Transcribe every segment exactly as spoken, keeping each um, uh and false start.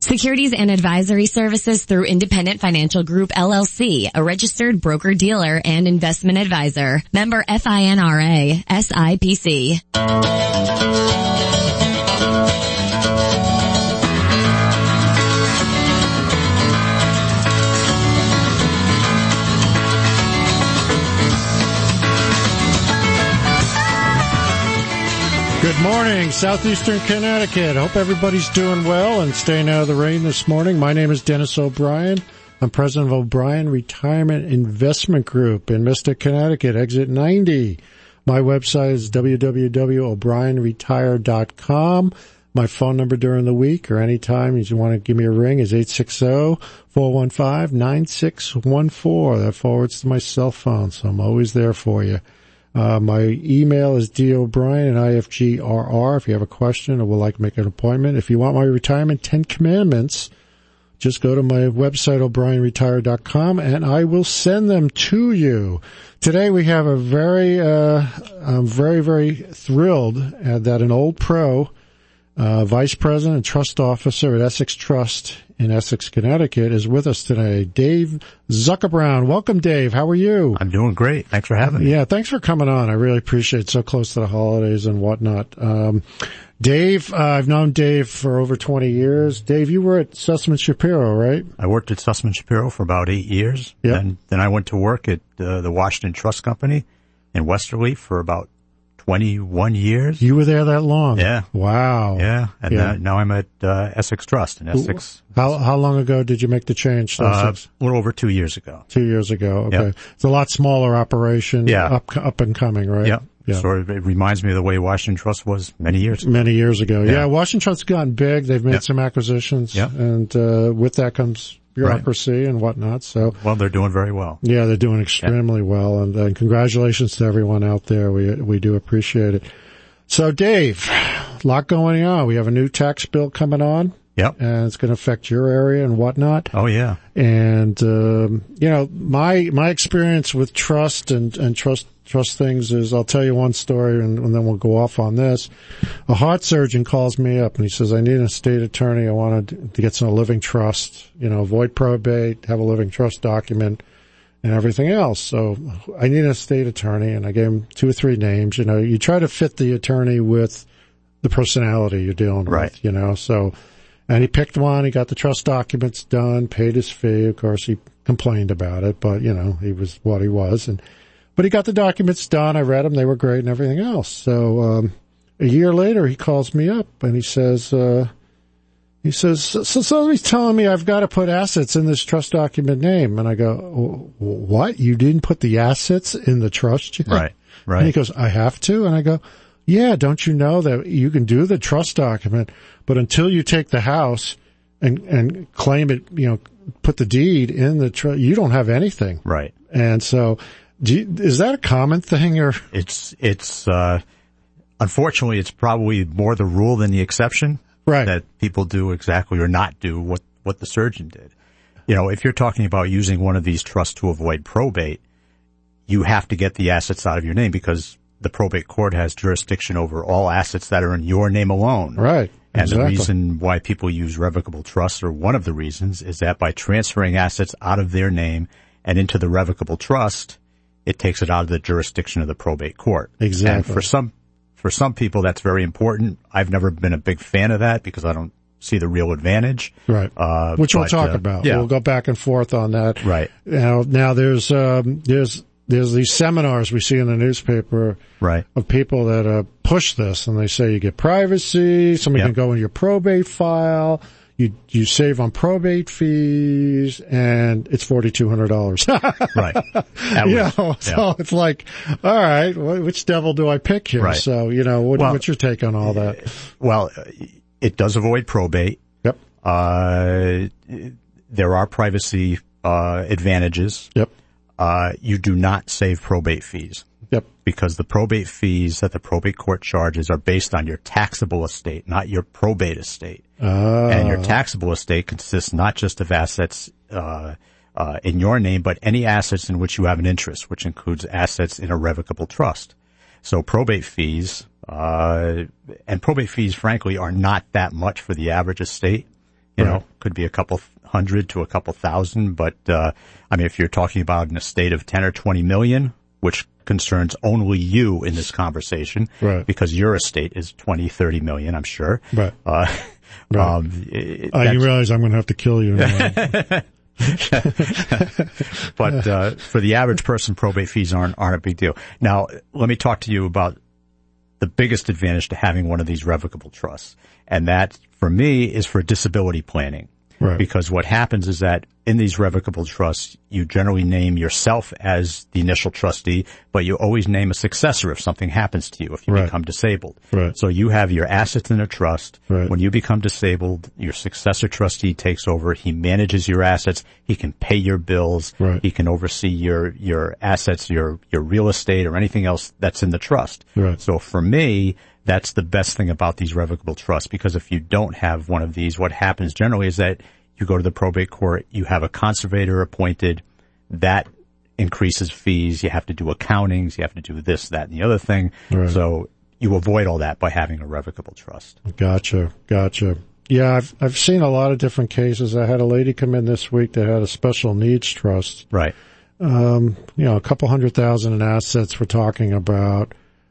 Securities and advisory services through Independent Financial Group, L L C, a registered broker-dealer and investment advisor. Member F I N R A, S I P C. Good morning, southeastern Connecticut. Hope everybody's doing well and staying out of the rain this morning. My name is Dennis O'Brien. I'm president of O'Brien Retirement Investment Group in Mystic, Connecticut, exit ninety. My website is w w w dot o'brien retire dot com. My phone number during the week or anytime you want to give me a ring is eight six zero, four one five, nine six one four. That forwards to my cell phone, so I'm always there for you. Uh, my email is d o'brien at i f g r r if you have a question or would like to make an appointment. If you want my retirement ten commandments, just go to my website, o'brien retire dot com, and I will send them to you. Today we have a very, uh, I'm very, very thrilled uh, that an old pro, uh, vice president and trust officer at Essex Trust in Essex, Connecticut, is with us today. Dave Zuckerbrown. Welcome, Dave. How are you? I'm doing great. Thanks for having me. Yeah, thanks for coming on. I really appreciate it. So close to the holidays and whatnot. Um, Dave, uh, I've known Dave for over twenty years. Dave, you were at Sussman Shapiro, right? I worked at Sussman Shapiro for about eight years. Yeah. Then, then I went to work at uh, the Washington Trust Company in Westerly for about twenty-one years. You were there that long? Yeah. Wow. Yeah. And yeah. Now, now I'm at uh, Essex Trust in Essex. How how long ago did you make the change to Uh, Essex? a little over two years ago. Two years ago. Okay. Yep. It's a lot smaller operation. Yeah. Up, up and coming, right? Yep. Yeah. Sort of, it reminds me of the way Washington Trust was many years ago. Many years ago. Yeah. Yeah. Washington Trust's gotten big. They've made Yep. some acquisitions. Yep. And uh, with that comes bureaucracy and whatnot. So Well, they're doing very well. yeah, they're doing extremely well. And, and congratulations to everyone out there. We we do appreciate it. So, Dave, a lot going on. We have a new tax bill coming on. Yep. And it's going to affect your area and whatnot. Oh, yeah. And, um, you know, my, my experience with trust and, and trust, trust things is, I'll tell you one story and, and then we'll go off on this. A heart surgeon calls me up and he says, I need an estate attorney. I wanted to get some living trust, you know, avoid probate, have a living trust document and everything else. So I need an estate attorney, and I gave him two or three names. You know, you try to fit the attorney with the personality you're dealing Right. with, you know, so. And he picked one, he got the trust documents done, paid his fee. Of course, he complained about it, but, you know, he was what he was. And but he got the documents done, I read them, they were great and everything else. So um a year later, he calls me up, and he says, uh he says, so somebody's telling me I've got to put assets in this trust document name. And I go, what? You didn't put the assets in the trust yet? Right, right. And he goes, I have to? And I go, yeah, don't you know that you can do the trust document, but until you take the house and, and claim it, you know, put the deed in the trust, you don't have anything. Right. And so, do you, is that a common thing, or? It's, it's, uh, unfortunately, it's probably more the rule than the exception. Right. That people do exactly or not do what, what the surgeon did. You know, if you're talking about using one of these trusts to avoid probate, you have to get the assets out of your name because the probate court has jurisdiction over all assets that are in your name alone. Right. And exactly. the reason why people use revocable trusts, or one of the reasons, is that by transferring assets out of their name and into the revocable trust, it takes it out of the jurisdiction of the probate court. Exactly. And for some, for some people, that's very important. I've never been a big fan of that because I don't see the real advantage. Right. Uh, Which we'll but, talk uh, about. Yeah. We'll go back and forth on that. Right. Now, now there's, um, there's, there's these seminars we see in the newspaper. Right. Of people that, uh, push this, and they say you get privacy, somebody Yep. can go in your probate file, you, you save on probate fees, and it's forty-two hundred dollars. Right. That You was- know, so yeah. it's like, all right, wh- which devil do I pick here? Right. So, you know, what, Well, what's your take on all that? Well, it does avoid probate. Yep. Uh, there are privacy, uh, advantages. Yep. Uh, you do not save probate fees. Yep. Because the probate fees that the probate court charges are based on your taxable estate, not your probate estate. Uh, And your taxable estate consists not just of assets, uh, uh, in your name, but any assets in which you have an interest, which includes assets in a revocable trust. So probate fees, uh, and probate fees, frankly, are not that much for the average estate. You right. know, could be a couple hundred to a couple thousand. But, uh, I mean, if you're talking about an estate of ten or twenty million, which concerns only you in this conversation, right. because your estate is twenty, thirty million, I'm sure. Right. Uh, right. Um, it, I realize I'm going to have to kill you. But, uh, for the average person, probate fees aren't, aren't a big deal. Now, let me talk to you about the biggest advantage to having one of these revocable trusts. And that, for me, is for disability planning. Right. Because what happens is that in these revocable trusts, you generally name yourself as the initial trustee, but you always name a successor if something happens to you, if you right. become disabled. Right. So you have your assets in a trust. Right. When you become disabled, your successor trustee takes over. He manages your assets. He can pay your bills. Right. He can oversee your, your assets, your, your real estate or anything else that's in the trust. Right. So for me, that's the best thing about these revocable trusts, because if you don't have one of these, what happens generally is that you go to the probate court, you have a conservator appointed, that increases fees, you have to do accountings, you have to do this, that, and the other thing. Right. So you avoid all that by having a revocable trust. Gotcha, gotcha. Yeah, I've I've seen a lot of different cases. I had a lady come in this week that had a special needs trust. Right. Um, you know, a couple hundred thousand in assets we're talking about.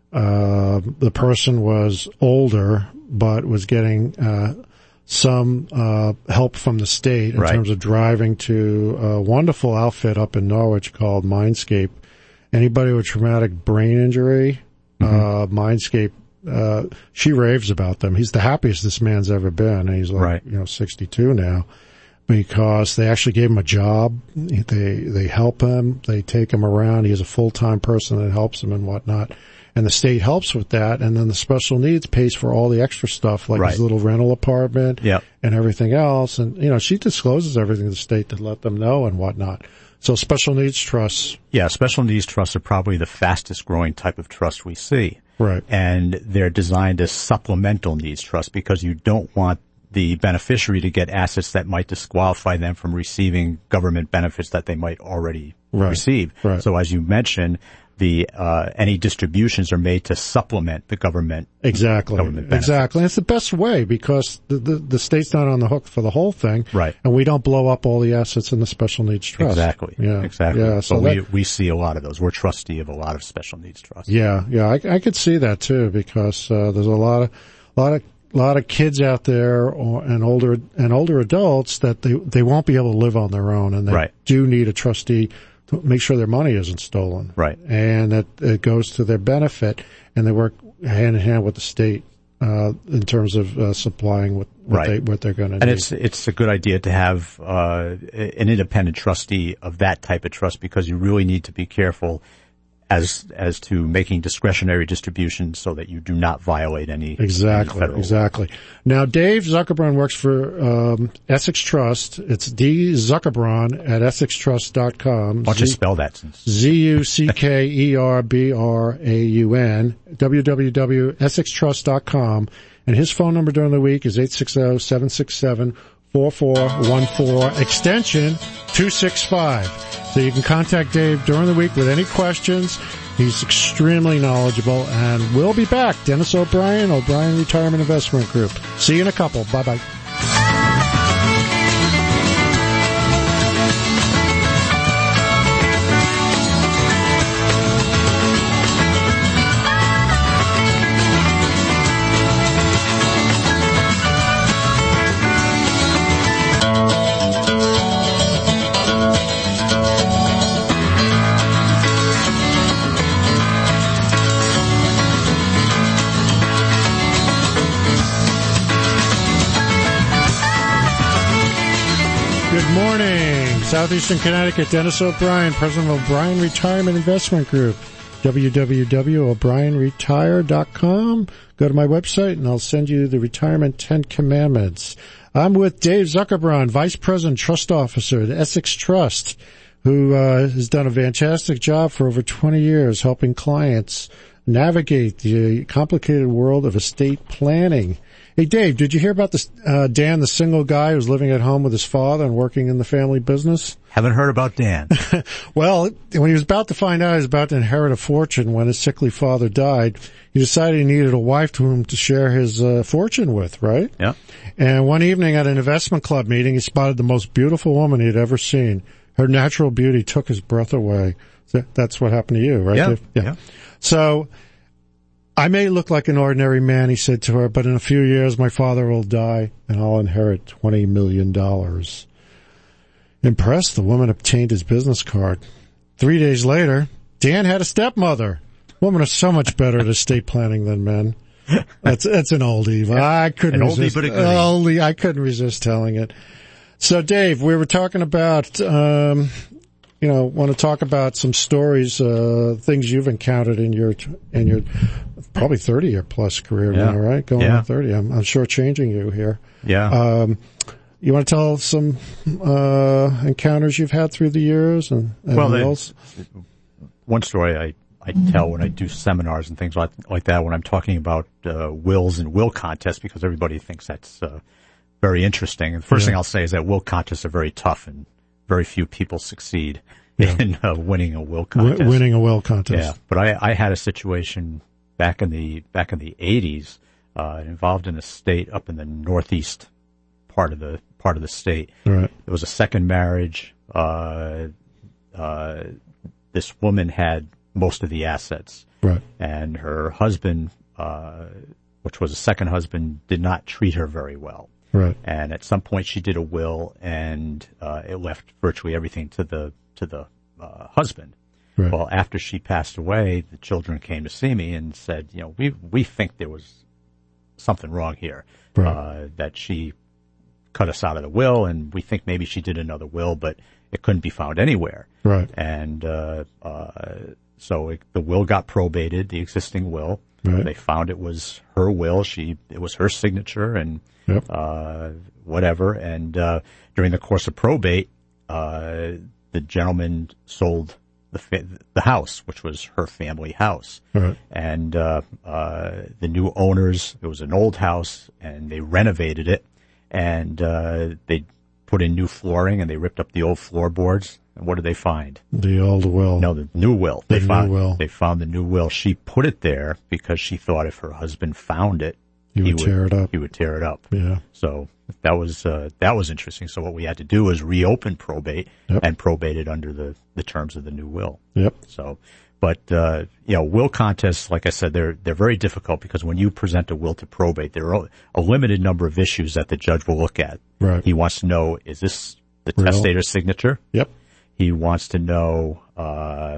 Uh, the person was older, but was getting, uh, some, uh, help from the state in right. terms of driving to a wonderful outfit up in Norwich called Mindscape. Anybody with traumatic brain injury, mm-hmm. uh, Mindscape, uh, she raves about them. He's the happiest this man's ever been. And he's like, right. you know, sixty-two now. Because they actually gave him a job. They, they help him. They take him around. He has a full-time person that helps him and whatnot. And the state helps with that. And then the special needs pays for all the extra stuff, like right. his little rental apartment yep. and everything else. And, you know, she discloses everything to the state to let them know and whatnot. So special needs trusts. Yeah, special needs trusts are probably the fastest growing type of trust we see. Right. And they're designed as supplemental needs trusts because you don't want the beneficiary to get assets that might disqualify them from receiving government benefits that they might already right. receive. Right. So as you mentioned, the uh any distributions are made to supplement the government. Exactly. Government benefits. Exactly. And it's the best way because the, the the state's not on the hook for the whole thing. Right. And we don't blow up all the assets in the special needs trust. Exactly. Yeah. Exactly. Yeah. So, So we that, we see a lot of those. We're trustee of a lot of special needs trusts. Yeah. Yeah. I, I could see that too because uh, there's a lot of a lot of a lot of kids out there or, and older and older adults that they they won't be able to live on their own, and they right. do need a trustee to make sure their money isn't stolen. Right. And that it goes to their benefit, and they work hand in hand with the state uh in terms of uh, supplying what what, right. they, what they're going to need. And it's it's a good idea to have uh an independent trustee of that type of trust because you really need to be careful as as to making discretionary distributions so that you do not violate any exactly any federal exactly. Now, Dave Zuckerbrun works for um, Essex Trust. It's D Zuckerbrun at essex trust dot com. Why don't you spell that? Since Z U C K E R B R A U N w w w dot essex trust dot com, and his phone number during the week is eight six zero, seven six seven, four four one four, extension two six five. So you can contact Dave during the week with any questions. He's extremely knowledgeable, and we'll be back. Dennis O'Brien, O'Brien Retirement Investment Group. See you in a couple. Bye-bye. Good morning. Southeastern Connecticut, Dennis O'Brien, President of O'Brien Retirement Investment Group. w w w dot o'brien retire dot com. Go to my website and I'll send you the Retirement Ten Commandments. I'm with Dave Zuckerbrun, Vice President Trust Officer at Essex Trust, who uh, has done a fantastic job for over twenty years helping clients navigate the complicated world of estate planning. Hey, Dave, did you hear about this, uh, Dan, the single guy who's living at home with his father and working in the family business? Haven't heard about Dan. Well, when he was about to find out he was about to inherit a fortune when his sickly father died, he decided he needed a wife to whom to share his uh, fortune with, right? Yeah. And one evening at an investment club meeting, he spotted the most beautiful woman he had ever seen. Her natural beauty took his breath away. So that's what happened to you, right? Yeah. Dave? Yeah. yeah. So, I may look like an ordinary man, he said to her, but in a few years my father will die and I'll inherit twenty million dollars. Impressed, the woman obtained his business card. Three days later, Dan had a stepmother. Women are so much better at estate planning than men. That's that's an oldie. But I couldn't an resist. Oldie, but a goodie. Oldie, I couldn't resist telling it. So, Dave, we were talking about, um, you know, want to talk about some stories, uh, things you've encountered in your in your probably thirty year plus career yeah. now, right? Going yeah. on thirty. I'm, I'm shortchanging you here. Yeah. Um, you want to tell some uh, encounters you've had through the years and, and well, wills? One story I, I tell when I do seminars and things like, like that when I'm talking about uh, wills and will contests because everybody thinks that's uh, very interesting. And the first yeah. thing I'll say is that will contests are very tough and very few people succeed yeah. in uh, winning a will contest. W- winning a will contest. Yeah, but I, I had a situation back in the back in the eighties uh, involved in a state up in the northeast part of the part of the state. Right. There was a second marriage. Uh, uh, this woman had most of the assets, right, and her husband, uh, which was a second husband, did not treat her very well. Right. And at some point, she did a will, and uh, it left virtually everything to the to the uh, husband. Right. Well, after she passed away, the children came to see me and said, you know, we we think there was something wrong here, right. uh, that she cut us out of the will, and we think maybe she did another will, but it couldn't be found anywhere. Right. And uh, uh, so it, the will got probated, the existing will. Right. They found it was her will. She it was her signature and yep. uh, whatever. And uh, during the course of probate, uh, the gentleman sold the fa- the house, which was her family house. Right. And uh, uh, the new owners, it was an old house, and they renovated it, and uh, they put in new flooring, and they ripped up the old floorboards. And what did they find? The old will. No, the new will. The they new found, will. They found the new will. She put it there because she thought if her husband found it, he would, he tear would, it up. He would tear it up. Yeah. So that was uh, that was interesting. So what we had to do was reopen probate yep. and probate it under the, the terms of the new will. Yep. So, but uh, you know, will contests, like I said, they're they're very difficult because when you present a will to probate, there are a limited number of issues that the judge will look at. Right. He wants to know, is this the Real? testator's signature? Yep. He wants to know uh,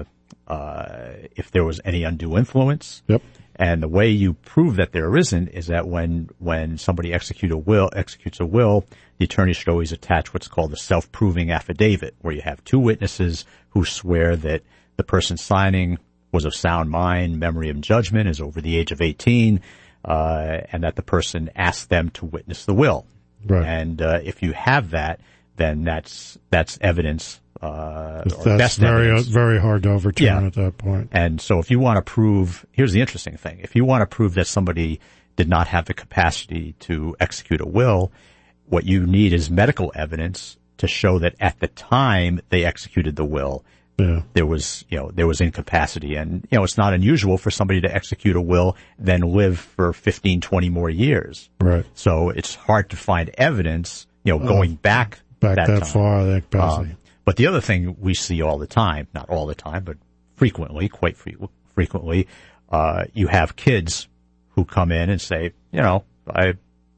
uh, if there was any undue influence. Yep. And the way you prove that there isn't is that when when somebody execute a will, executes a will, the attorney should always attach what's called a self-proving affidavit, where you have two witnesses who swear that the person signing was of sound mind, memory, and judgment, is over the age of eighteen, uh, and that the person asked them to witness the will. Right. And uh, if you have that, then that's that's evidence. Uh, or that's best very evidence. very hard to overturn Yeah. at that point. And so if you want to prove, here's the interesting thing. If you want to prove that somebody did not have the capacity to execute a will, what you need is medical evidence to show that at the time they executed the will, yeah. there was, you know, there was incapacity. And, you know, it's not unusual for somebody to execute a will, then live for fifteen, twenty more years. Right. So it's hard to find evidence, you know, going uh, back back that, that time. far, I think, Um, but the other thing we see all the time, not all the time, but frequently, quite fre- frequently, uh, you have kids who come in and say, you know, I,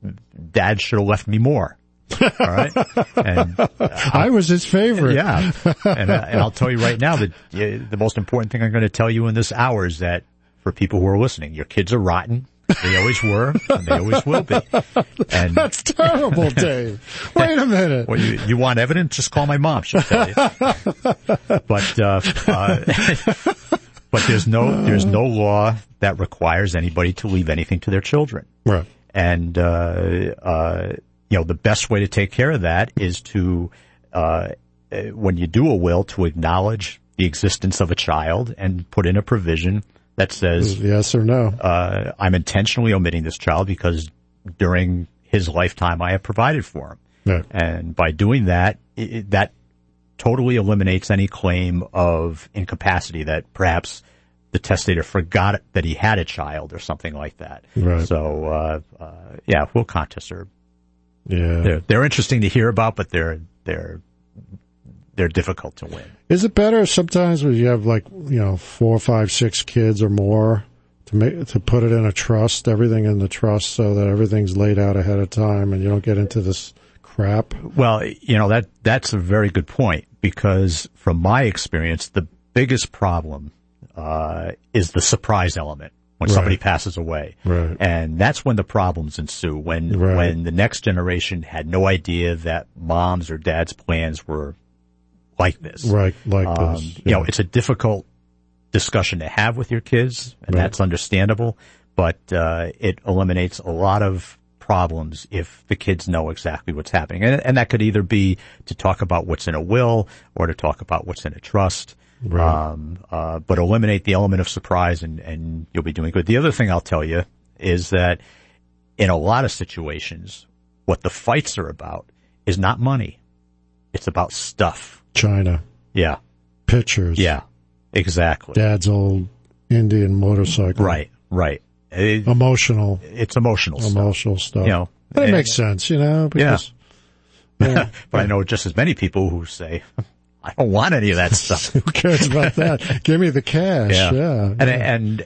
Dad should have left me more. All right. And, uh, I was his favorite. yeah. And, uh, and I'll tell you right now that uh, the most important thing I'm going to tell you in this hour is that for people who are listening, your kids are rotten. They always were, and they always will be. And that's terrible, Dave. Wait a minute. Well, you, you want evidence? Just call my mom. She'll tell you. But, uh, uh, but there's no, there's no law that requires anybody to leave anything to their children. Right. And, uh, uh, you know, the best way to take care of that is to, uh, when you do a will, to acknowledge the existence of a child and put in a provision that says, yes or no. Uh, I'm intentionally omitting this child because during his lifetime I have provided for him. Yeah. And by doing that, it, that totally eliminates any claim of incapacity that perhaps the testator forgot that he had a child or something like that. Right. So, uh, uh, yeah, will contests are, yeah. they're, they're interesting to hear about, but they're, they're, they're difficult to win. Is it better sometimes when you have like, you know, four, five, six kids or more to make, to put it in a trust, everything in the trust so that everything's laid out ahead of time and you don't get into this crap? Well, you know, that, that's a very good point because from my experience, the biggest problem Uh, is the surprise element when right. somebody passes away. Right. And that's when the problems ensue, when, right. when the next generation had no idea that mom's or dad's plans were like this. Right, like um, this. Yeah. You know, it's a difficult discussion to have with your kids, and right. that's understandable, but, uh, it eliminates a lot of problems if the kids know exactly what's happening. And, and that could either be to talk about what's in a will or to talk about what's in a trust. Right. Um, uh, but eliminate the element of surprise and, and you'll be doing good. The other thing I'll tell you is that in a lot of situations, what the fights are about is not money. It's about stuff. China. Yeah. Pictures. Yeah. Exactly. Dad's old Indian motorcycle. Right. Right. It, emotional. It's emotional stuff. Emotional stuff. You know. But it and, makes sense, you know, because. Yeah. Yeah. But I know just as many people who say, I don't want any of that stuff. Who cares about that? Give me the cash. Yeah. yeah and, yeah. and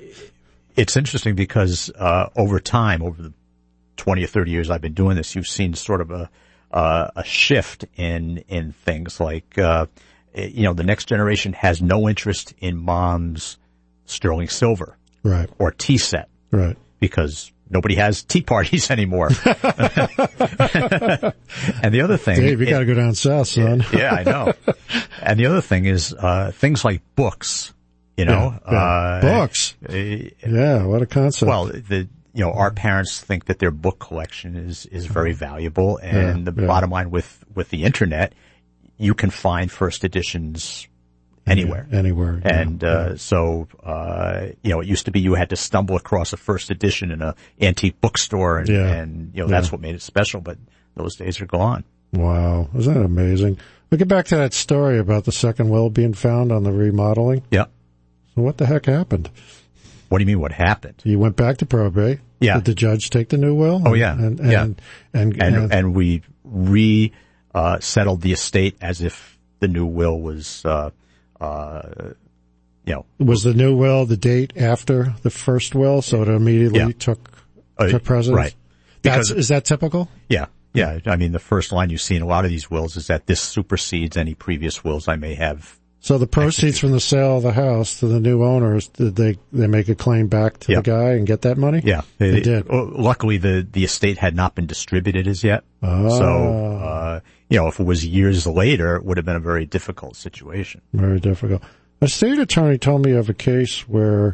it's interesting because, uh, over time, over the twenty or thirty years I've been doing this, you've seen sort of a, uh, a shift in, in things like, uh, you know, the next generation has no interest in mom's sterling silver. Right. Or tea set. Right. Because nobody has tea parties anymore. And the other thing, Dave, you got to go down south, son. Yeah, I know. And the other thing is uh things like books. You know, yeah, yeah. Uh, books. Uh, yeah, what a concept. Well, the you know our parents think that their book collection is is very valuable, and yeah, the yeah. bottom line with with the internet, you can find first editions anywhere. Yeah, anywhere. And, yeah, uh, yeah. so, uh, you know, it used to be you had to stumble across a first edition in a antique bookstore and, yeah. and you know, that's yeah. what made it special, but those days are gone. Wow. Isn't that amazing? We'll get back to that story about the second will being found on the remodeling. Yeah. So what the heck happened? What do you mean what happened? You went back to probate. Yeah. Did the judge take the new will? Oh, yeah. And, and, yeah. And, and, and, and, and we re, uh, settled the estate as if the new will was, uh, Uh, you know, was the new will the date after the first will, so it immediately yeah. took uh, took precedence? Right. That's, is that typical? Yeah, yeah. I mean, the first line you see in a lot of these wills is that this supersedes any previous wills I may have. So the proceeds executed. From the sale of the house to the new owners, did they they make a claim back to yeah. the guy and get that money? Yeah, they, they did. Luckily, the the estate had not been distributed as yet. Oh. So, uh, you know, if it was years later, it would have been a very difficult situation. Very difficult. A state attorney told me of a case where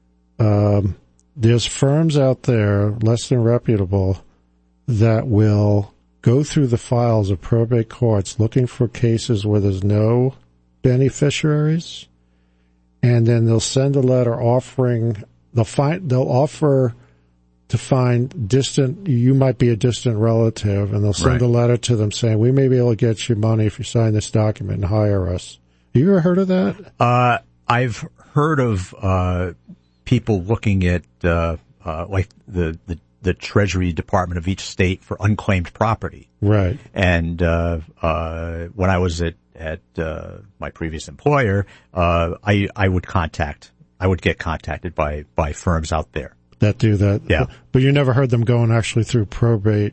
um, there's firms out there, less than reputable, that will go through the files of probate courts looking for cases where there's no beneficiaries, and then they'll send a letter offering, they'll find, they'll offer to find distant, you might be a distant relative, and they'll send right. a letter to them saying, we may be able to get you money if you sign this document and hire us. You ever heard of that? Uh, I've heard of, uh, people looking at, uh, uh, like the, the, the Treasury Department of each state for unclaimed property. Right. And, uh, uh, when I was at, at, uh, my previous employer, uh, I, I would contact, I would get contacted by, by firms out there. That do that. Yeah. But you never heard them going actually through probate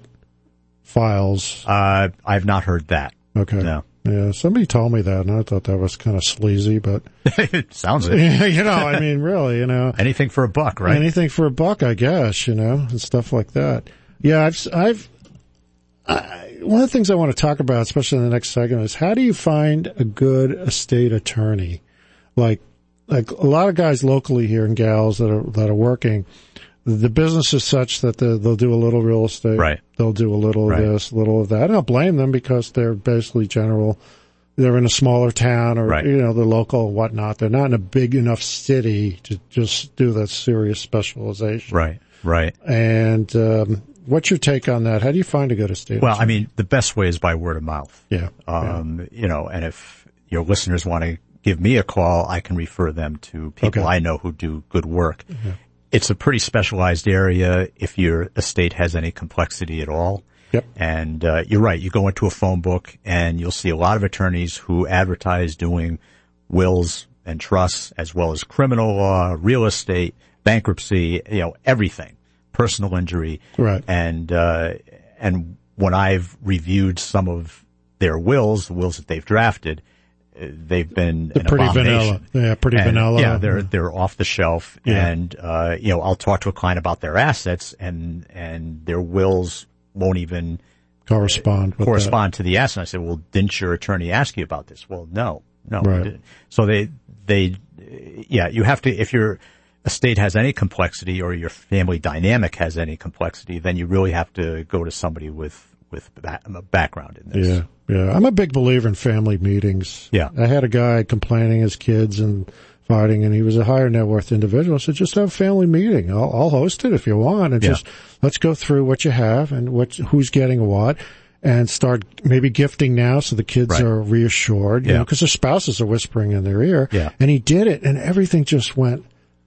files? Uh, I've not heard that. Okay. No. Yeah, somebody told me that, and I thought that was kind of sleazy, but it sounds it. You know, I mean, really, you know, anything for a buck, right? Anything for a buck, I guess, you know, and stuff like that. Yeah, I've, I've, I, one of the things I want to talk about, especially in the next segment, is how do you find a good estate attorney? Like, like a lot of guys locally here and gals that are that are working. The business is such that they'll do a little real estate. Right. They'll do a little right. of this, a little of that. I don't blame them because they're basically general. They're in a smaller town or, right. you know, they're local and whatnot. They're not in a big enough city to just do that serious specialization. Right. Right. And, um, what's your take on that? How do you find a good estate Well, attorney? I mean, the best way is by word of mouth. Yeah. Um, yeah. You know, and if your listeners want to give me a call, I can refer them to people Okay. I know who do good work. Mm-hmm. It's a pretty specialized area if your estate has any complexity at all. Yep. And uh, you're right. You go into a phone book and you'll see a lot of attorneys who advertise doing wills and trusts as well as criminal law, real estate, bankruptcy, you know, everything, personal injury. Right. And, uh, and when I've reviewed some of their wills, the wills that they've drafted, uh, they've been They're an pretty abomination. vanilla. Yeah, pretty And, vanilla. Yeah, they're, they're off the shelf. Yeah. And, uh, you know, I'll talk to a client about their assets and, and their wills won't even correspond with correspond to the asset. I said, well, didn't your attorney ask you about this? Well, no, no. Right. He didn't. So they, they, yeah, you have to, if your estate has any complexity or your family dynamic has any complexity, then you really have to go to somebody with, with a background in this. Yeah, yeah. I'm a big believer in family meetings. Yeah. I had a guy complaining his kids and fighting, and he was a higher net worth individual. So just have a family meeting. I'll, I'll host it if you want, and Yeah. just let's go through what you have and what who's getting what, and start maybe gifting now so the kids Right. are reassured. You Yeah. know, because their spouses are whispering in their ear. Yeah. And he did it, and everything just went.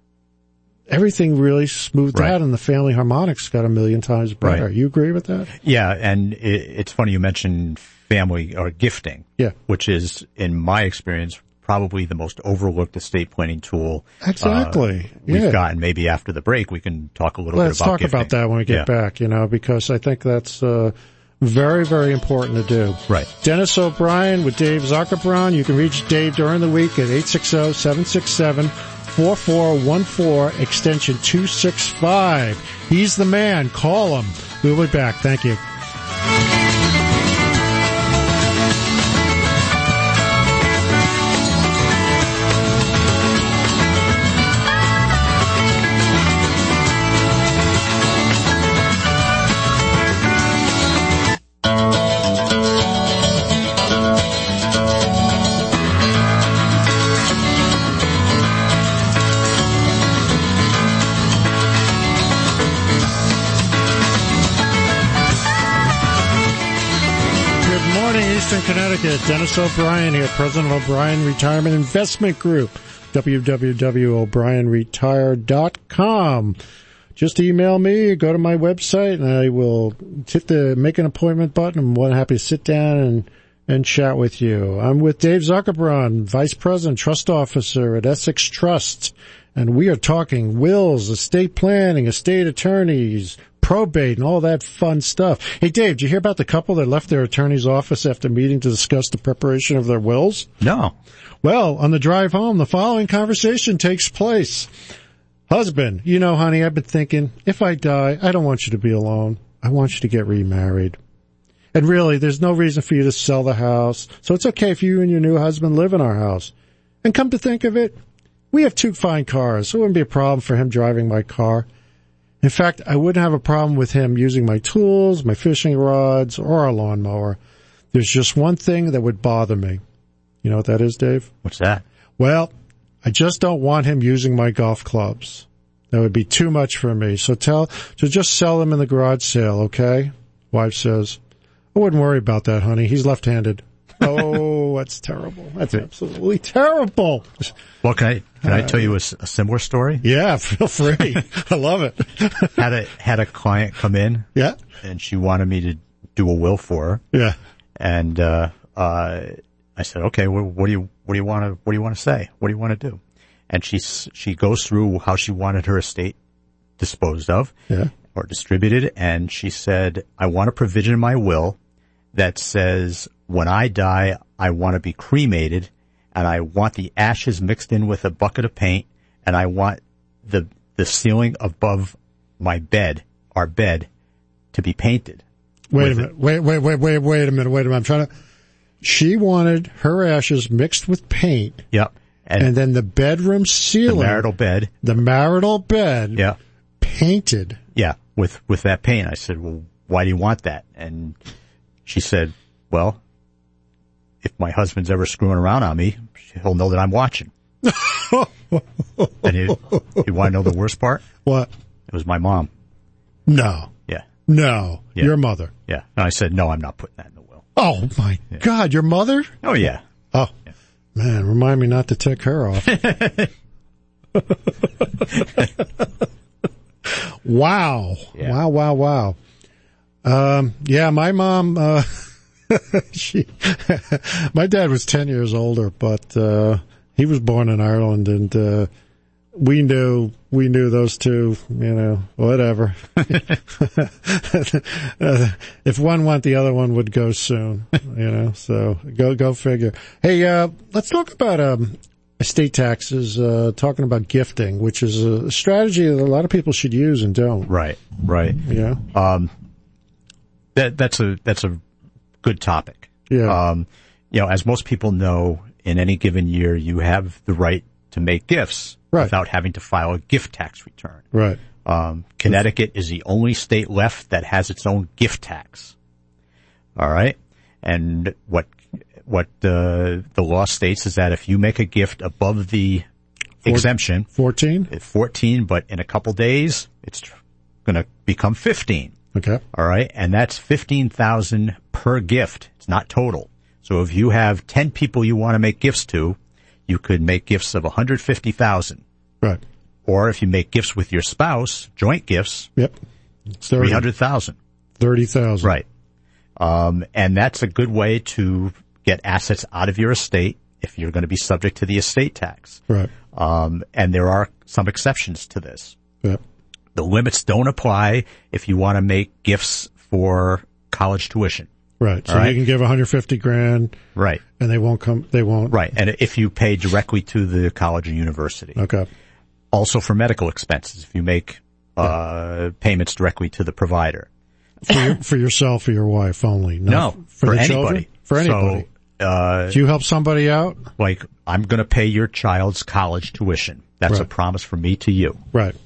Everything really smoothed Right. out, and the family harmonics got a million times better. Right. You agree with that? Yeah, and it, it's funny you mentioned family or gifting. Yeah. Which is, in my experience, probably the most overlooked estate planning tool. Exactly. Uh, we've Yeah. gotten. Maybe after the break we can talk a little Let's bit about talk gifting. about that when we get Yeah. back, you know, because I think that's uh, very, very important to do. Right. Dennis O'Brien with Dave Zuckerbrand. You can reach Dave during the week at eight six zero, seven six seven, four four one four, extension two six five. He's the man. Call him. We'll be back. Thank you. Eastern Connecticut. Dennis O'Brien here, president of O'Brien Retirement Investment Group, w w w dot o'brien retire dot com. Just email me, go to my website, and I will hit the make an appointment button. I'm more than happy to sit down and, and chat with you. I'm with Dave Zuckerbrand, Vice President, Trust Officer at Essex Trust, and we are talking wills, estate planning, estate attorneys, probate, and all that fun stuff. Hey, Dave, did you hear about the couple that left their attorney's office after meeting to discuss the preparation of their wills? No. Well, on the drive home, the following conversation takes place. Husband, you know, honey, I've been thinking, if I die, I don't want you to be alone. I want you to get remarried. And really, there's no reason for you to sell the house, so it's okay if you and your new husband live in our house. And come to think of it, we have two fine cars, so it wouldn't be a problem for him driving my car. In fact, I wouldn't have a problem with him using my tools, my fishing rods, or our lawnmower. There's just one thing that would bother me. You know what that is, Dave? What's that? Well, I just don't want him using my golf clubs. That would be too much for me. So tell, so just sell them in the garage sale, okay? Wife says, I wouldn't worry about that, honey. He's left-handed. Oh, that's terrible. That's absolutely terrible. Well, can I can I tell you a, a similar story? Yeah, feel free. I love it. Had a had a client come in. Yeah. And she wanted me to do a will for her. Yeah. And uh uh I said, okay, well, what do you what do you want to what do you want to say? What do you want to do? And she she goes through how she wanted her estate disposed of, yeah, or distributed, and she said, I want a provision in my will that says when I die, I want to be cremated, and I want the ashes mixed in with a bucket of paint, and I want the the ceiling above my bed, our bed, to be painted. Wait a minute. It. Wait, wait, wait, wait, wait a minute. Wait a minute. I'm trying to. She wanted her ashes mixed with paint. Yep. And, and then the bedroom ceiling, the marital bed, the marital bed, yeah, painted. Yeah, with with that paint. I said, well, why do you want that? And she said, well, if my husband's ever screwing around on me, he'll know that I'm watching. And you, you want to know the worst part? What? It was my mom. No. Yeah. No, Yeah. your mother. Yeah. And I said, no, I'm not putting that in the will. Oh, my yeah. God, your mother? Oh, yeah. Oh, yeah. Man, remind me not to tick her off. Wow. Yeah. Wow, wow, wow. Um, yeah, my mom, uh, she, my dad was ten years older, but, uh, he was born in Ireland, and, uh, we knew, we knew those two, you know, whatever. uh, if one went, the other one would go soon, you know, so go, go figure. Hey, uh, let's talk about, um, estate taxes, uh, talking about gifting, which is a strategy that a lot of people should use and don't. Right, right. Yeah. Um, that, that's a, that's a good topic. Yeah. Um, you know, as most people know, in any given year, you have the right to make gifts right. without having to file a gift tax return. Right. Um, Connecticut is the only state left that has its own gift tax. All right. And what, what, uh, the law states is that if you make a gift above the Four, exemption. fourteen? fourteen, but in a couple days, it's going to become fifteen. Okay. All right. And that's fifteen thousand per gift. It's not total. So if you have ten people you want to make gifts to, you could make gifts of one hundred fifty thousand. Right. Or if you make gifts with your spouse, joint gifts. Yep. three hundred thousand. thirty thousand. Right. Um, and that's a good way to get assets out of your estate if you're going to be subject to the estate tax. Right. Um, and there are some exceptions to this. Yep. The limits don't apply if you want to make gifts for college tuition. Right. So right? you can give one hundred fifty grand. Right. And they won't come, they won't. Right. And if you pay directly to the college or university. Okay. Also for medical expenses, if you make, uh, yeah. payments directly to the provider. For, your, for yourself or your wife only? No. no for, for the anybody. Children? For anybody. So, uh, do you help somebody out? Like, I'm going to pay your child's college tuition. That's right. a promise from me to you. Right.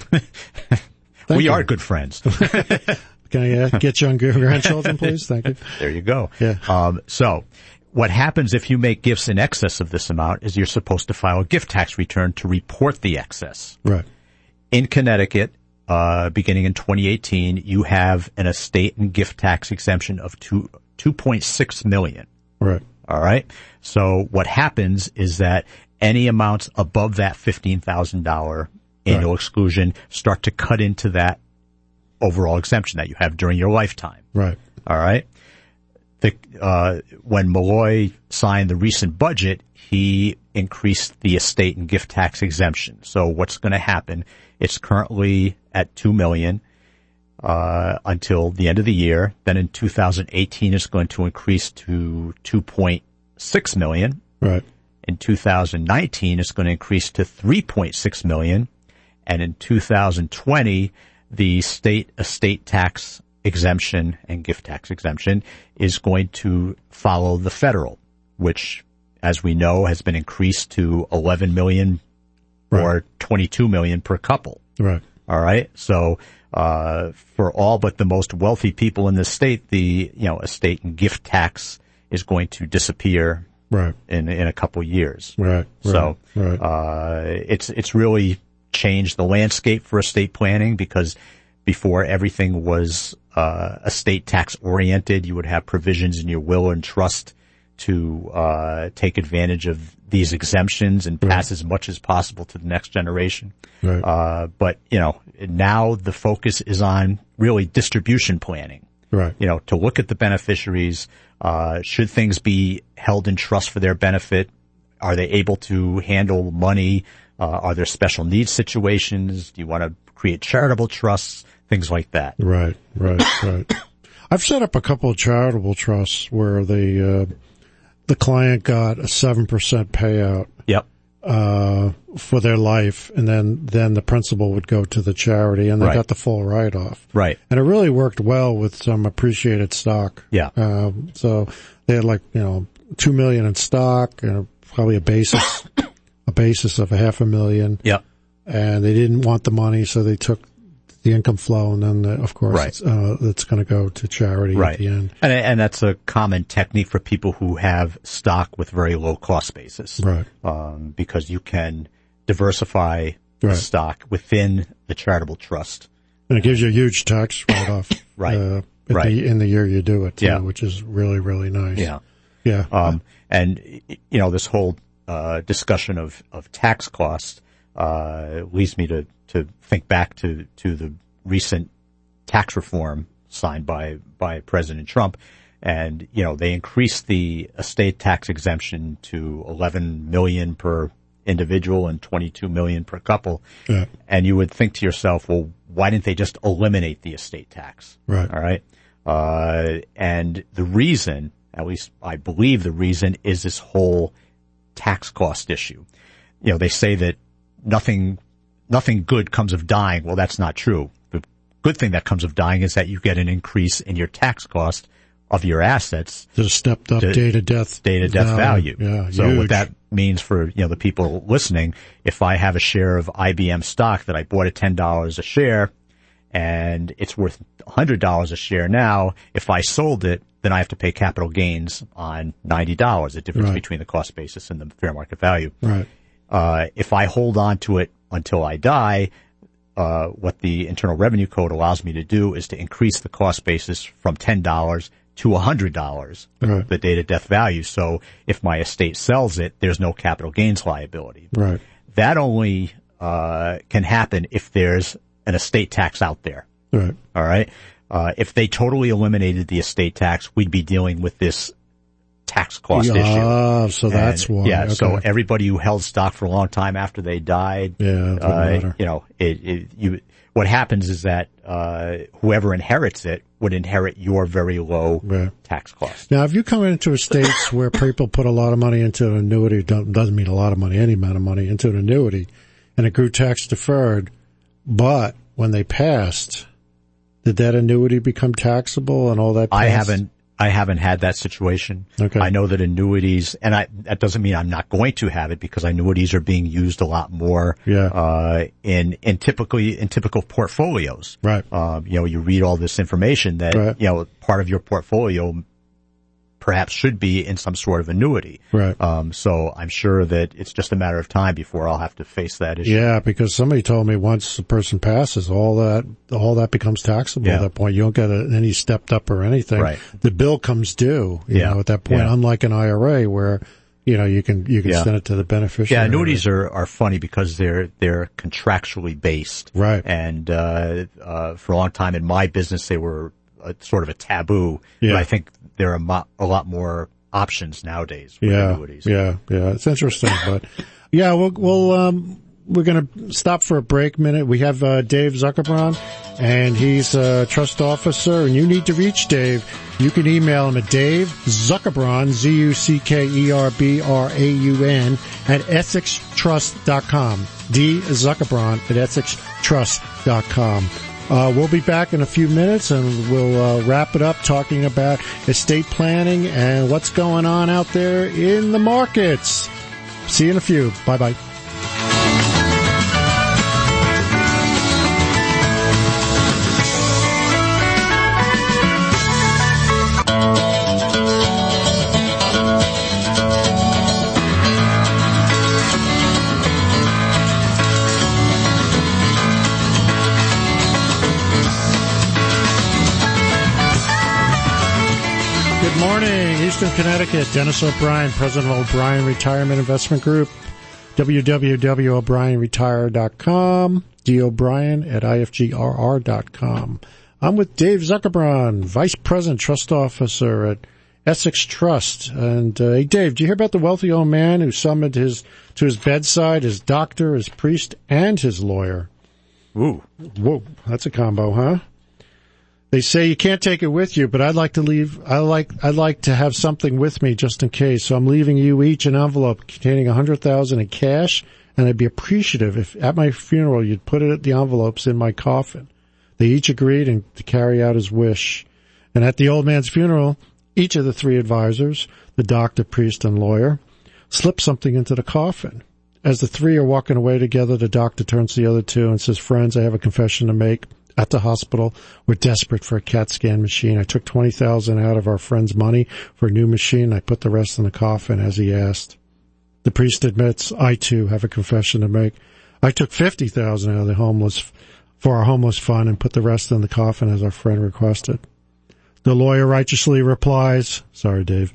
we you. are good friends. Can I uh, get young grandchildren, please? Thank you. There you go. Yeah. Um, so what happens if you make gifts in excess of this amount is you're supposed to file a gift tax return to report the excess. Right. In Connecticut, uh, beginning in twenty eighteen, you have an estate and gift tax exemption of two, two point six million. Right. All right. So what happens is that any amounts above that fifteen thousand dollars annual right. exclusion start to cut into that overall exemption that you have during your lifetime. Right. All right. The, uh, when Malloy signed the recent budget, he increased the estate and gift tax exemption. So what's going to happen? It's currently at two million, uh, until the end of the year. Then in two thousand eighteen, it's going to increase to two point six million. Right. In two thousand nineteen, it's going to increase to three point six million. And in two thousand twenty, the state estate tax exemption and gift tax exemption is going to follow the federal, which, as we know, has been increased to eleven million right. or twenty-two million per couple. Right. All right. So, uh, for all but the most wealthy people in the state, the, you know, estate and gift tax is going to disappear. Right. In, in a couple years. Right. So, right. uh, it's, it's really changed the landscape for estate planning because before everything was, uh, estate tax oriented, you would have provisions in your will and trust to, uh, take advantage of these exemptions and pass right. as much as possible to the next generation. Right. Uh, but, you know, now the focus is on really distribution planning. Right. You know, to look at the beneficiaries, uh, should things be held in trust for their benefit? Are they able to handle money? Uh, are there special needs situations? Do you want to create charitable trusts? Things like that. Right, right, right. I've set up a couple of charitable trusts where the, uh, the client got a seven percent payout. Yep. Uh, for their life, and then, then the principal would go to the charity, and they right. got the full write-off. Right. And it really worked well with some appreciated stock. Yeah. Um, so they had like, you know, two million in stock, and probably a basis, a basis of a half a million. Yep. And they didn't want the money, so they took the income flow, and then, uh, of course, right. it's, uh, it's going to go to charity right. at the end. And, and that's a common technique for people who have stock with very low cost basis. Right. Um, because you can diversify the right. stock within the charitable trust, And it gives you a huge tax write-off. Right. Uh, in, right. the, in the year you do it, too, yeah. which is really, really nice. Yeah. Yeah. Um, and, you know, this whole uh, discussion of, of tax costs uh, leads me to, to think back to, to the recent tax reform signed by, by President Trump. And, you know, they increased the estate tax exemption to eleven million per individual and twenty-two million per couple. Yeah. And you would think to yourself, well, why didn't they just eliminate the estate tax? Right. All right. Uh, and the reason, at least I believe the reason, is this whole tax cost issue. You know, they say that nothing, nothing good comes of dying. Well, that's not true. The good thing that comes of dying is that you get an increase in your tax cost of your assets. The stepped up day to death. Day to death value. Yeah. So huge. what that means for, you know, the people listening, if I have a share of I B M stock that I bought at ten dollars a share and it's worth one hundred dollars a share now, if I sold it, then I have to pay capital gains on ninety dollars, the difference right. between the cost basis and the fair market value. Right. Uh, if I hold on to it until I die, uh, what the Internal Revenue Code allows me to do is to increase the cost basis from ten dollars to one hundred dollars, right. the day to death value. So if my estate sells it, there's no capital gains liability. Right. That only, uh, can happen if there's an estate tax out there. Right. All right. Uh, if they totally eliminated the estate tax, we'd be dealing with this tax cost yeah, issue. Ah, so that's and, why. Yeah. Okay. So everybody who held stock for a long time after they died, yeah, it uh, you know, it, it, you, what happens is that, uh, whoever inherits it would inherit your very low right. tax cost. Now, if you come into estates where people put a lot of money into an annuity, doesn't mean a lot of money, any amount of money into an annuity, and it grew tax deferred, but when they passed, did that annuity become taxable and all that? Passed? I haven't, I haven't had that situation. Okay. I know that annuities, and I, that doesn't mean I'm not going to have it because annuities are being used a lot more, yeah. uh, in, in typically, in typical portfolios. Right. Um, you know, you read all this information that, right. you know, part of your portfolio perhaps should be in some sort of annuity. Right. Um, so I'm sure that it's just a matter of time before I'll have to face that issue. Yeah, because somebody told me once the person passes, all that, all that becomes taxable yeah. at that point. You don't get a, any stepped up or anything. Right. The bill comes due, you yeah. know, at that point, yeah. unlike an I R A where, you know, you can, you can yeah. send it to the beneficiary. Yeah, annuities are, are funny because they're, they're contractually based. Right. And, uh, uh, for a long time in my business, they were a, sort of a taboo. Yeah. But I think there are mo- a lot more options nowadays with yeah, annuities. Yeah, yeah, it's interesting, but yeah, we'll, we'll, um, we're going to stop for a break minute. We have, uh, Dave Zuckerbrand, and he's a trust officer, and you need to reach Dave. You can email him at Dave Zuckerbrand, Z U C K E R B R A U N, at Essex Trust dot com. D Zuckerbrand at Essex Trust dot com. Uh, we'll be back in a few minutes and we'll uh, wrap it up talking about estate planning and what's going on out there in the markets. See you in a few. Bye-bye. Good morning, Eastern Connecticut. Dennis O'Brien, president of O'Brien Retirement Investment Group. w w w dot o'brien retire dot com. D. O'Brien at I F G R R dot com. I'm with Dave Zuckerbrand, vice president, trust officer at Essex Trust. And uh, hey, Dave, do you hear about the wealthy old man who summoned his to his bedside his doctor, his priest, and his lawyer? Ooh, whoa, that's a combo, huh? They say you can't take it with you, but I'd like to leave, I like, I'd like to have something with me just in case. So I'm leaving you each an envelope containing a hundred thousand in cash, and I'd be appreciative if at my funeral you'd put it at the envelopes in my coffin. They each agreed and to carry out his wish. And at the old man's funeral, each of the three advisors, the doctor, priest, and lawyer, slipped something into the coffin. As the three are walking away together, the doctor turns to the other two and says, friends, I have a confession to make. At the hospital, we're desperate for a CAT scan machine. I took twenty thousand out of our friend's money for a new machine. I put the rest in the coffin as he asked. The priest admits, I too have a confession to make. I took fifty thousand out of the homeless for our homeless fund and put the rest in the coffin as our friend requested. The lawyer righteously replies, sorry, Dave,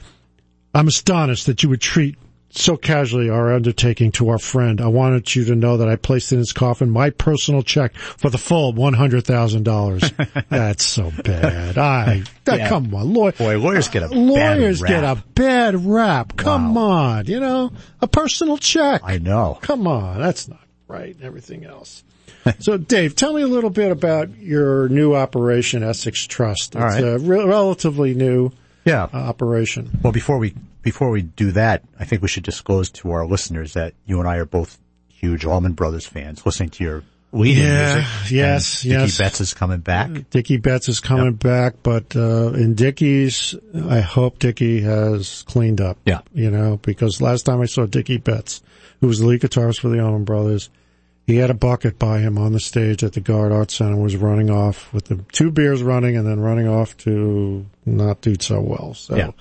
I'm astonished that you would treat so casually our undertaking to our friend. I wanted you to know that I placed in his coffin my personal check for the full one hundred thousand dollars. That's so bad. I, that, yeah. Come on, law- Boy, lawyers get a lawyers bad rap. get a bad rap. Come wow. on, you know, a personal check. I know. Come on, that's not right. And everything else. So, Dave, tell me a little bit about your new operation, Essex Trust. It's All right. a re- relatively new yeah. uh, operation. Well, before we before we do that, I think we should disclose to our listeners that you and I are both huge Allman Brothers fans, listening to your leading yeah, music. Yes, Dickie yes. Betts is coming back. Dickie Betts is coming yep. back, but uh, in Dickie's, I hope Dickie has cleaned up. Yeah. You know, because last time I saw Dickie Betts, who was the lead guitarist for the Allman Brothers, he had a bucket by him on the stage at the Guard Arts Center, was running off with the two beers running and then running off to not do so well. So, yeah.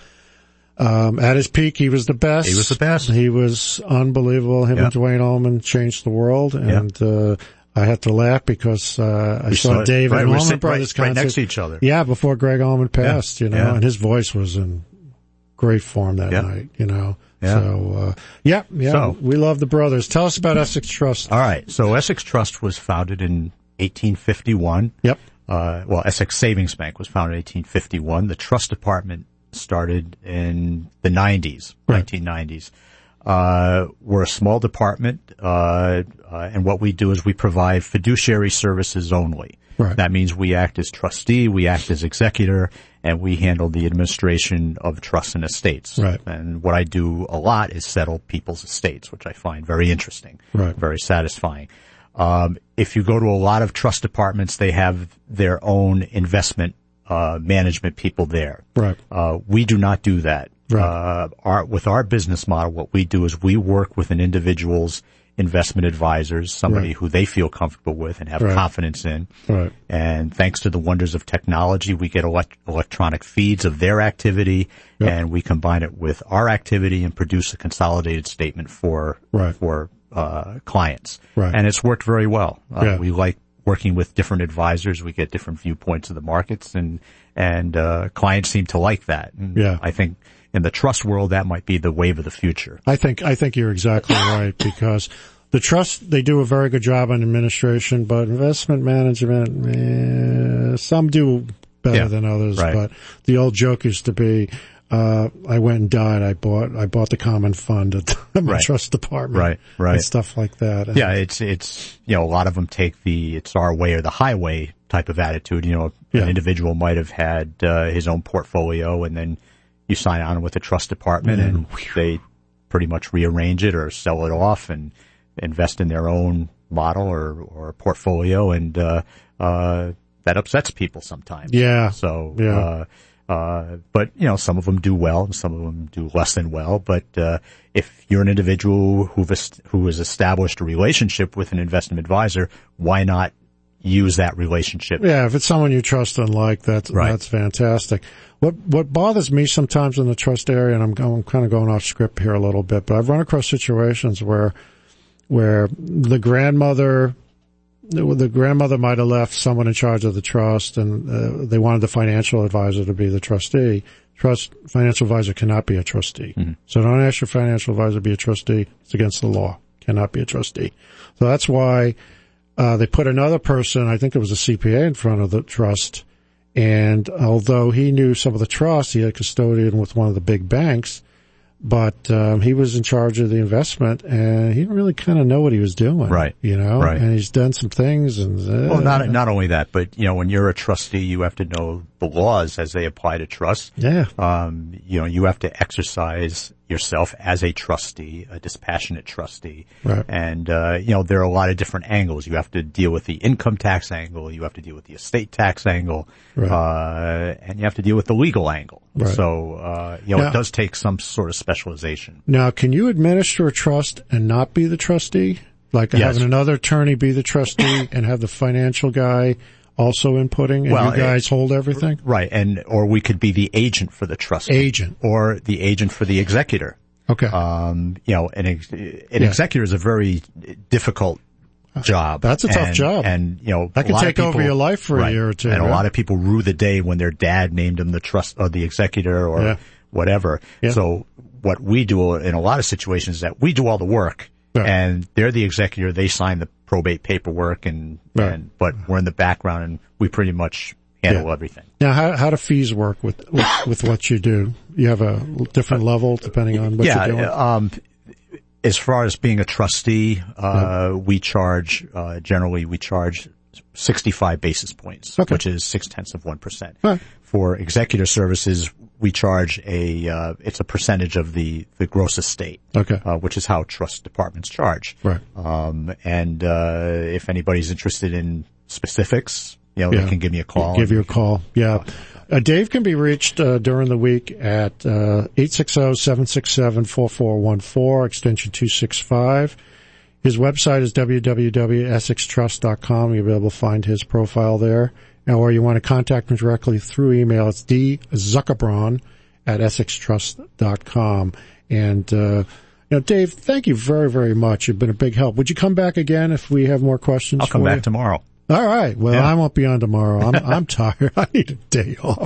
um, at his peak, he was the best. He was the best. He was unbelievable. Him yeah. and Dwayne Allman changed the world. And, yeah. uh, I had to laugh because, uh, I we saw, saw Dave right, and Allman sit, Brothers right, concert. Right next to each other. Yeah, before Greg Allman passed, yeah. you know, yeah. and his voice was in great form that yeah. night, you know. Yeah. So, uh, yeah, yeah, so, we love the brothers. Tell us about Essex Trust. All right. So Essex Trust was founded in eighteen fifty-one. Yep. Uh, well, Essex Savings Bank was founded in eighteen fifty-one. The trust department started in the nineties, right. nineteen nineties. Uh, we're a small department, uh, uh, and what we do is we provide fiduciary services only. Right. That means we act as trustee, we act as executor, and we handle the administration of trusts and estates. Right. And what I do a lot is settle people's estates, which I find very interesting, right. very satisfying. Um, if you go to a lot of trust departments, they have their own investment uh, management people there. Right. Uh, we do not do that. Right. Uh, our, with our business model, what we do is we work with an individual's investment advisors, somebody right. who they feel comfortable with and have right. confidence in. Right. And thanks to the wonders of technology, we get elect- electronic feeds of their activity, yep. and we combine it with our activity and produce a consolidated statement for right. for uh, clients. Right. And it's worked very well. Uh, yeah. We like working with different advisors. We get different viewpoints of the markets, and and uh, clients seem to like that. And yeah. I think in the trust world, that might be the wave of the future. I think I think you're exactly right, because the trust, they do a very good job on administration, but investment management, eh, some do better yeah, than others. right. But the old joke used to be, uh, I went and died. I bought I bought the common fund at the right. trust department, right, right, and stuff like that. And yeah, it's it's you know, a lot of them take the it's our way or the highway type of attitude. You know, yeah. an individual might have had uh, his own portfolio, and then you sign on with the trust department, mm-hmm. and they pretty much rearrange it or sell it off and invest in their own model or, or portfolio, and uh, uh, that upsets people sometimes. Yeah. So, yeah. Uh, uh, but you know, some of them do well, and some of them do less than well. But uh, if you're an individual who've est- who has established a relationship with an investment advisor, why not use that relationship? Yeah, if it's someone you trust and like, that's right. that's fantastic. What what bothers me sometimes in the trust area, and I'm, I'm kind of going off script here a little bit, but I've run across situations where where the grandmother, the grandmother might have left someone in charge of the trust, and uh, they wanted the financial advisor to be the trustee. Trust financial advisor cannot be a trustee. Mm-hmm. So don't ask your financial advisor to be a trustee. It's against the law. Cannot be a trustee. So that's why uh, they put another person, I think it was a C P A, in front of the trust. And although he knew some of the trust, he had a custodian with one of the big banks, but um, he was in charge of the investment, and he didn't really kind of know what he was doing. Right. You know? Right. And he's done some things. And uh, Well, not not only that, but, you know, when you're a trustee, you have to know the laws as they apply to trusts. Yeah. Um, you know, you have to exercise yourself as a trustee, a dispassionate trustee. Right. And, uh, you know, there are a lot of different angles. You have to deal with the income tax angle. You have to deal with the estate tax angle. Right. Uh, and you have to deal with the legal angle. Right. So, uh, you know, now, it does take some sort of specialization. Now, can you administer a trust and not be the trustee? Like yes. having another attorney be the trustee and have the financial guy also inputting, and well, you guys it, hold everything? Right. And, or we could be the agent for the trustee. Agent. Or the agent for the executor. Okay. Um, you know, an, ex- an yeah. executor is a very difficult job. That's a tough and, job. And, you know, that can take over your life for right, a year or two. And right? a lot of people rue the day when their dad named them the trust or the executor or yeah. whatever. Yeah. So what we do in a lot of situations is that we do all the work right. and they're the executor. They sign the probate paperwork and, right. and but we're in the background and we pretty much handle yeah. everything. Now, how, how do fees work with, with, with what you do? You have a different level depending on what yeah, you're doing? Um, as far as being a trustee, uh, yeah. we charge, uh, generally we charge sixty-five basis points, okay. which is six tenths of one percent. Right. For executor services, we charge a, uh, it's a percentage of the, the gross estate. Okay. Uh, which is how trust departments charge. Right. Um, and, uh, if anybody's interested in specifics, you know, yeah. they can give me a call. Give you a call. Yeah. Uh, Dave can be reached uh, during the week at uh, eight six zero, seven six seven, four four one four, extension two sixty-five. His website is w w w dot essex trust dot com. You'll be able to find his profile there. Or you want to contact him directly through email, it's d zuckerbraun at essex trust dot com. And, uh, you know, Dave, thank you very, very much. You've been a big help. Would you come back again if we have more questions? I'll come for back you? tomorrow. All right. Well, yeah. I won't be on tomorrow. I'm I'm tired. I need a day off.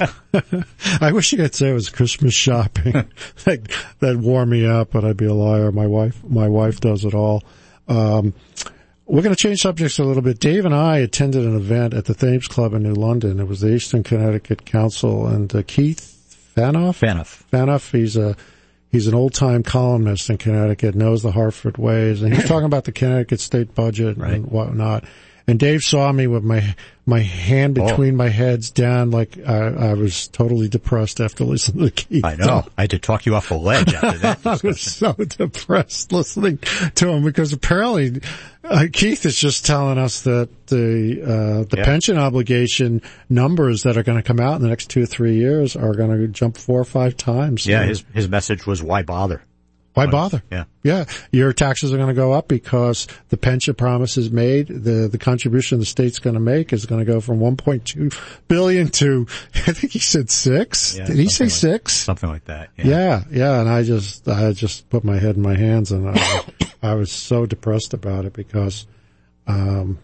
I wish you could say it was Christmas shopping. that that wore me out, but I'd be a liar. My wife my wife does it all. Um, we're going to change subjects a little bit. Dave and I attended an event at the Thames Club in New London. It was the Eastern Connecticut Council, and uh, Keith Fanoff. Fanoff. Fanoff. He's a He's an old-time columnist in Connecticut, knows the Hartford ways, and he's talking about the Connecticut state budget right. and whatnot. And Dave saw me with my my hand between oh. my heads down, like I, I was totally depressed after listening to Keith. I know. I had to talk you off the ledge after that discussion. I was so depressed listening to him because apparently uh, Keith is just telling us that the uh, the yeah. pension obligation numbers that are going to come out in the next two or three years are going to jump four or five times. Yeah, so, his his message was, why bother? Why bother? Yeah. Yeah. Your taxes are going to go up because the pension promise is made. The, the contribution the state's going to make is going to go from one point two billion to, I think he said six. Yeah, Did he say like, six? Something like that. Yeah. yeah. Yeah. And I just, I just put my head in my hands and I, I was so depressed about it because, um,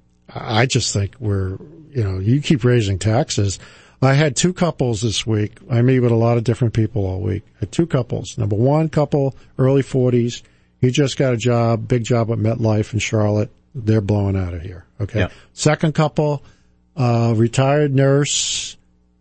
I just think we're, you know, you keep raising taxes. I had two couples this week. I meet with a lot of different people all week. I had two couples. Number one couple, early forties. He just got a job, big job at MetLife in Charlotte. They're blowing out of here. Okay. Yeah. Second couple, uh, retired nurse,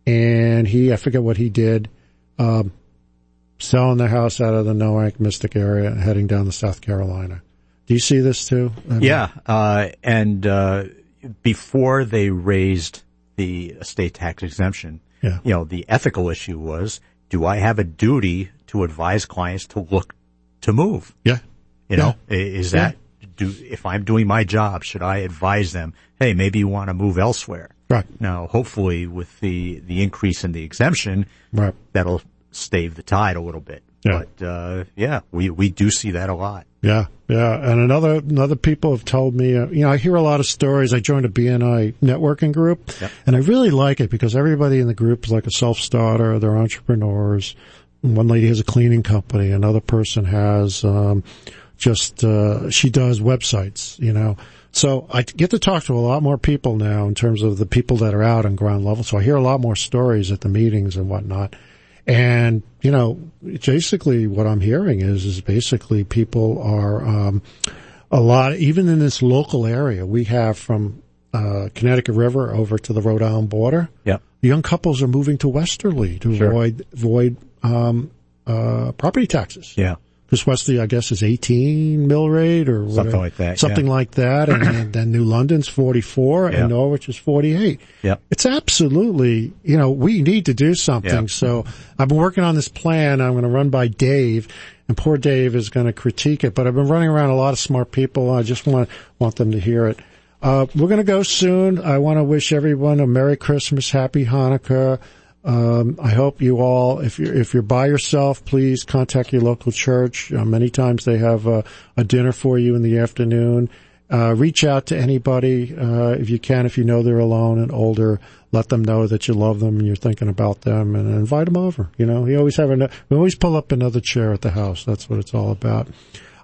and he, I forget what he did, um, selling the house out of the Nowak Mystic area and heading down to South Carolina. Do you see this too? I mean, yeah. Uh, and, uh, before they raised the estate tax exemption, yeah. you know, the ethical issue was, do I have a duty to advise clients to look to move? Yeah. You know, yeah. is that, yeah. do, if I'm doing my job, should I advise them, hey, maybe you want to move elsewhere? Right. Now, hopefully with the, the increase in the exemption, right. that'll stave the tide a little bit. Yeah. But, uh, yeah, we, we do see that a lot. Yeah, yeah. And another, another people have told me, uh, you know, I hear a lot of stories. I joined a B N I networking group, yep. and I really like it because everybody in the group is like a self-starter. They're entrepreneurs. One lady has a cleaning company. Another person has, um, just, uh, she does websites, you know. So I get to talk to a lot more people now in terms of the people that are out on ground level. So I hear a lot more stories at the meetings and whatnot. And, you know, basically what I'm hearing is, is basically people are, um, a lot, even in this local area, we have from, uh, Connecticut River over to the Rhode Island border. Yeah. Young couples are moving to Westerly to sure. avoid, avoid, um, uh, property taxes. Yeah. Because Westerly, I guess, is eighteen mill rate or whatever. Something like that. Something yeah. like that. And, and then New London's forty-four yeah. and Norwich is forty-eight. Yep. It's absolutely, you know, we need to do something. Yep. So I've been working on this plan. I'm going to run by Dave, and poor Dave is going to critique it. But I've been running around a lot of smart people. I just want, want them to hear it. Uh, we're going to go soon. I want to wish everyone a Merry Christmas, Happy Hanukkah. Um, I hope you all, if you're, if you're by yourself, please contact your local church. Uh, many times they have a, a dinner for you in the afternoon. Uh, reach out to anybody, uh, if you can, if you know they're alone and older, let them know that you love them and you're thinking about them and invite them over. You know, you always have a, we always pull up another chair at the house. That's what it's all about.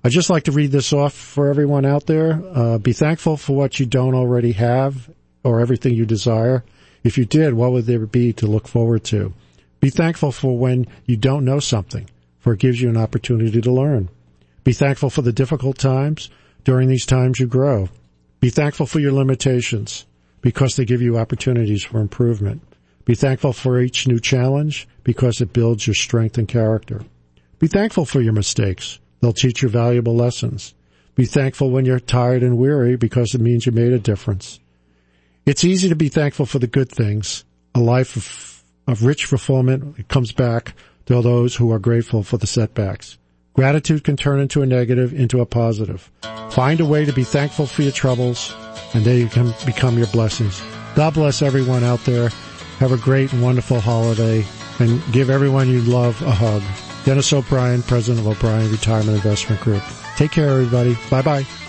I'd just like to read this off for everyone out there. Uh, be thankful for what you don't already have or everything you desire. If you did, what would there be to look forward to? Be thankful for when you don't know something, for it gives you an opportunity to learn. Be thankful for the difficult times. During these times you grow. Be thankful for your limitations because they give you opportunities for improvement. Be thankful for each new challenge because it builds your strength and character. Be thankful for your mistakes. They'll teach you valuable lessons. Be thankful when you're tired and weary because it means you made a difference. It's easy to be thankful for the good things. A life of, of rich fulfillment, it comes back to those who are grateful for the setbacks. Gratitude can turn into a negative, into a positive. Find a way to be thankful for your troubles, and they can become your blessings. God bless everyone out there. Have a great and wonderful holiday, and give everyone you love a hug. Dennis O'Brien, President of O'Brien Retirement Investment Group. Take care, everybody. Bye-bye.